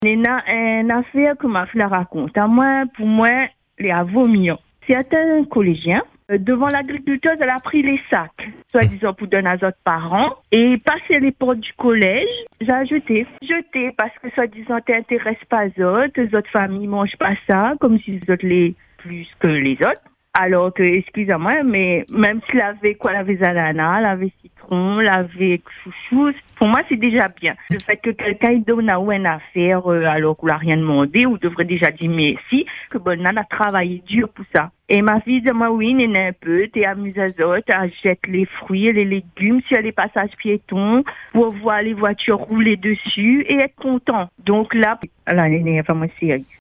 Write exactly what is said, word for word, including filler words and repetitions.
Il y a une affaire que ma fille raconte. À moi, pour moi, les a vomi. Certains collégiens, devant l'agriculteur, elle a pris les sacs, soi-disant pour donner à aux autres parents, et passer les portes du collège, j'ai jeté. Jeté parce que soi-disant, t'intéresses pas aux autres, les autres familles mangent pas ça, comme si les autres les plus que les autres. Alors que, excusez-moi, mais même si l'avait quoi, l'avait ananas, l'avait citron, l'avait chouchou, pour moi, c'est déjà bien. Le fait que quelqu'un il donne à une affaire, euh, alors qu'on l'a rien demandé, ou devrait déjà dire merci, que bonne a travaillé dur pour ça. Et ma fille dit, moi, oui, n'est un peu, t'es amusée à autres, elle jette les fruits et les légumes sur les passages piétons, pour voir les voitures rouler dessus et être content. Donc là, là, elle est vraiment sérieuse.